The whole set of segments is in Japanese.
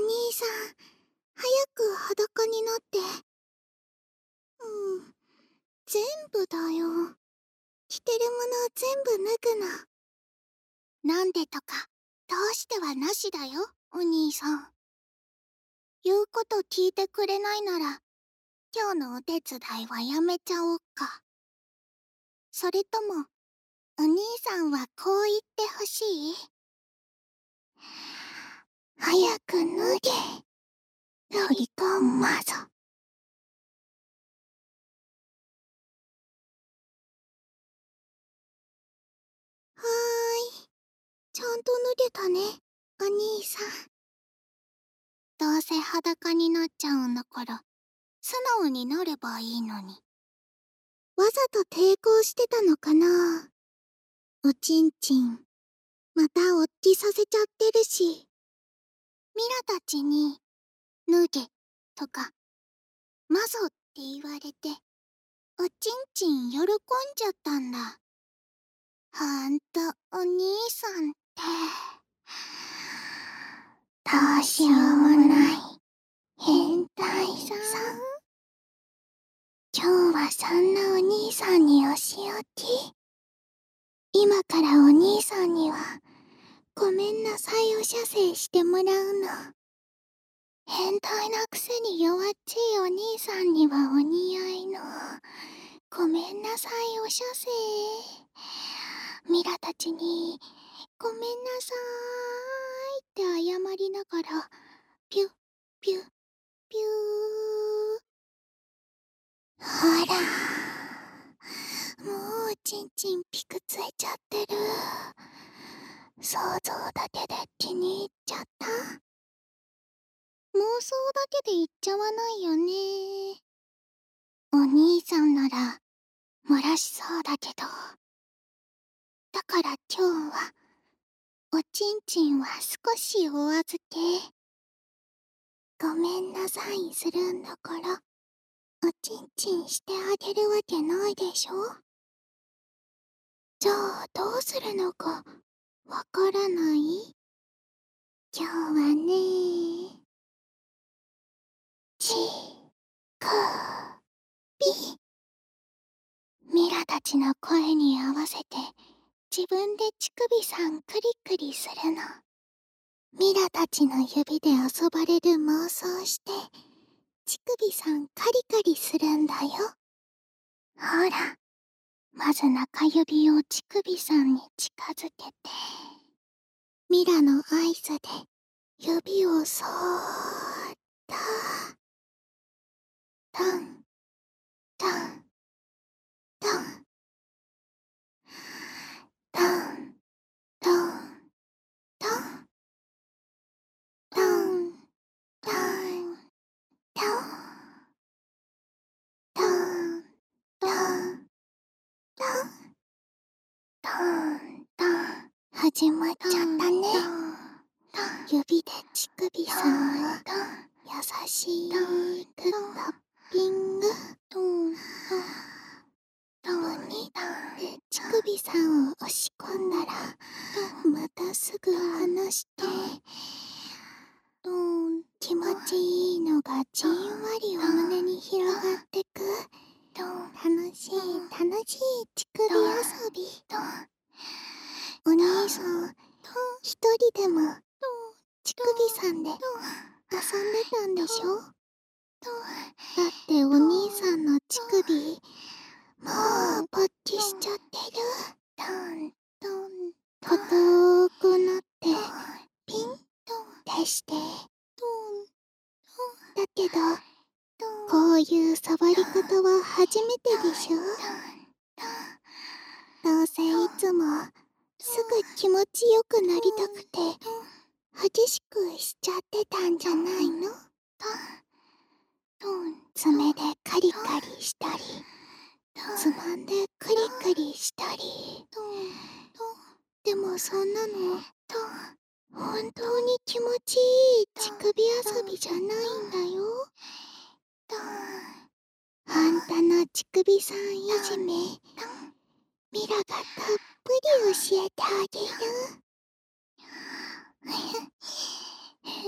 兄さん、早く裸になって。全部だよ。着てるもの全部脱ぐの。なんでとか、どうしてはなしだよ、お兄さん。言うこと聞いてくれないなら、今日のお手伝いはやめちゃおっか。それとも、お兄さんはこう言ってほしい？早く脱げ、ロリコンマゾ。はーい。ちゃんと脱げたね、お兄さん。どうせ裸になっちゃうんだから、素直になればいいのに。わざと抵抗してたのかな？おちんちん、またおっきさせちゃってるし。ミラたちに、脱げ、とか、マゾって言われて、おちんちん喜んじゃったんだ。ほんと、お兄さんって。どうしようもない、変態さん。今日はそんなお兄さんにお仕置き。今からお兄さんには、ごめんなさいお射精してもらうの。変態なくせに弱っちいお兄さんにはお似合いの、ごめんなさいお射精。ミラたちに、ごめんなさーいって謝りながら、ピュッ、ピュッ、ピュー。ほら、もうちんちんピクついちゃってる。想像だけで気に入っちゃった。妄想だけで言っちゃわないよね。お兄さんなら漏らしそうだけど。だから今日はおちんちんは少しお預け。ごめんなさいするんだからおちんちんしてあげるわけないでしょ。じゃあどうするのかわからない？今日はね、ちくび。ミラたちの声に合わせて自分で乳首さんクリクリするの。ミラたちの指で遊ばれる妄想して乳首さんカリカリするんだよ。ほら、まず中指を乳首さんに近づけて、ミラの合図で指をそーっとトントントントントントントントントントントントントントン。始まっちゃったね。指で乳首さんを優しくタッピング。胸で乳首さんを押し込んだらまたすぐ離して、気持ちいいのがじんわりお胸に広がってく。楽しい楽しい乳首遊び。お兄さん一人でも乳首さんで遊んでたんでしょ。だってお兄さんの乳首もう勃起しちゃってる。硬くなってピンってして。だけどこういう触り方は初めてでしょ。どうせいつもすぐ気持ちよくなりたくて激しくしちゃってたんじゃないの？爪でカリカリしたりつまんでクリクリしたり。でもそんなの本当に気持ちいい乳首遊びじゃないんだよ。あんたの乳首さんいじめミラがたっぷり教えてあげる。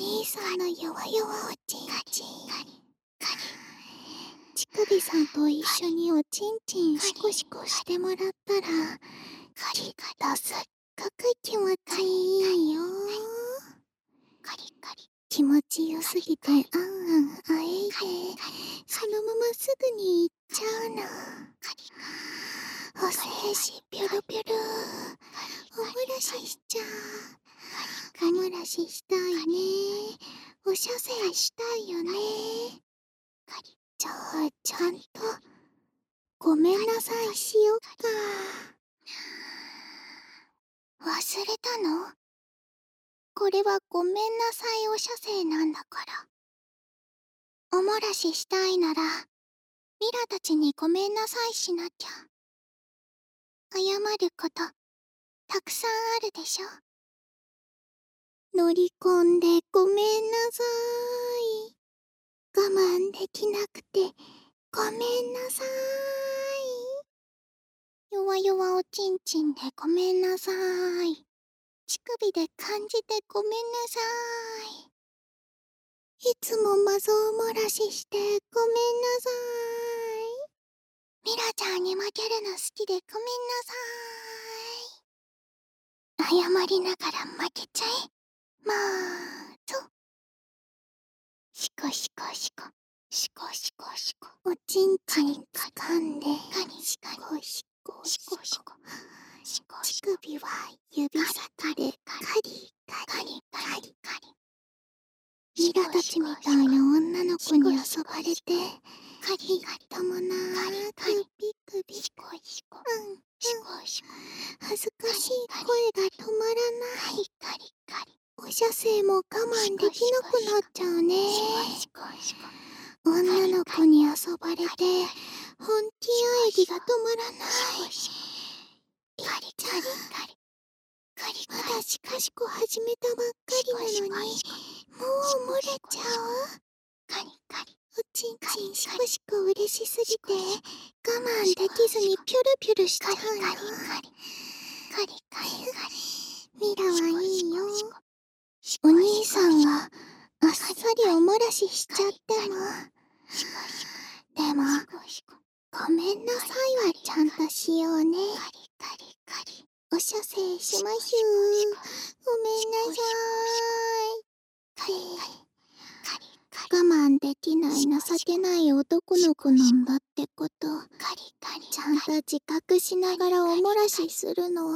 兄さんの弱々おちんちん。乳首さんと一緒におちんちんシコシコしてもらったら、きっとすっごく気持ちいいよ。気持ちよすぎてあんあんあえいで、そのまますぐに行っちゃうの。お精子ピュルピュル、おもらししちゃう。おもらししたいね。お射精したいよね。じゃあちゃんとごめんなさいしよっか。忘れたの？これはごめんなさいお射精なんだから。おもらししたいならミラたちにごめんなさいしなきゃ。謝ることたくさんあるでしょ。乗り込んでごめんなさい。我慢できなくてごめんなさい。弱々おちんちんでごめんなさい。乳首で感じてごめんなさい。いつもマゾおもらししてごめんなさい。ミラちゃんに負けるの好きでごめんなさい。謝りながら負けちゃえ。まーぞ。シコシコシコ。シコシコシコ。おちんちん掴んで。シコシコシコシコ。乳首は指先でカリカリカリカリ。ミラたちみたいな女の子に遊ばれて、カリともなーくビクビク。恥ずかしい声が止まらない。お射精も我慢できなくなっちゃうね。女の子に遊ばれて、本気喘ぎが止まらない。まだシコシコ始めたばっかりなのに、もう漏れちゃう？おちんちんシコシコ嬉しすぎて、我慢できずにピュルピュルしちゃうの。ミラはいいよ。お兄さんがあっさりおもらししちゃっても。でも、ごめんなさいはちゃんとしようね。お射精しましゅー。ごめんなさーい。我慢できない情けない男の子なんだってこと、ちゃんと自覚しながらおもらしするの。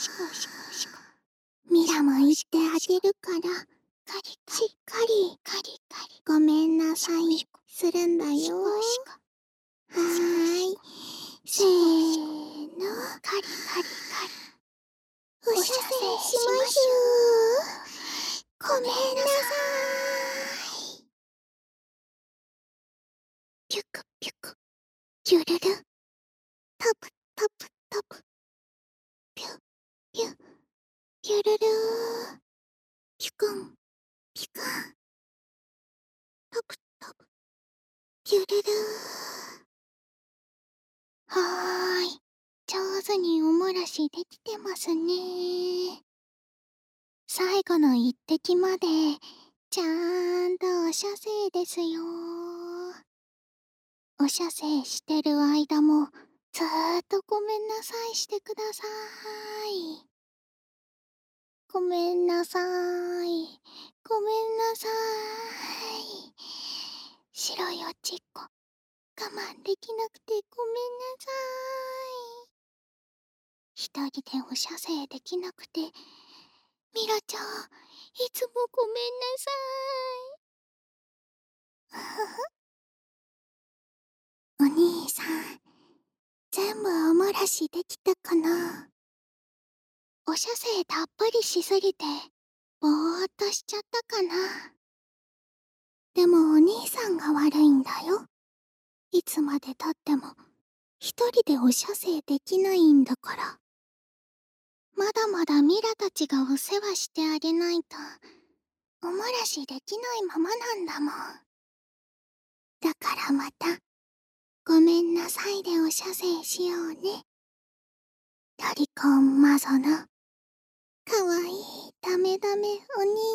ミラも言ってあげるから、しっかりごめんなさいするんだよ。はーい、せーの。お射精しましゅー。ごめんなさい。ピュクピュク、キュルル、タプタプタプ、ピュピュピュルルー、ピュクンピュクン、タプタプ、ピュルルー。はーい、上手におもらしできてますね。最後の一滴までちゃんとお射精ですよ。お射精してる間もずーっとごめんなさいしてください。ごめんなさい。ごめんなさい。白いおちっこ、我慢できなくてごめんなさい。一人でお射精できなくて、ミラちゃん、いつもごめんなさい。お兄さん、全部おもらしできたかな？お射精たっぷりしすぎて、ぼーっとしちゃったかな？でもお兄さんが悪いんだよ。いつまでたっても、一人でお射精できないんだから。まだまだミラたちがお世話してあげないと、おもらしできないままなんだもん。だからまた、ごめんなさいでお射精しようね。ロリコンマゾのかわいいダメダメお兄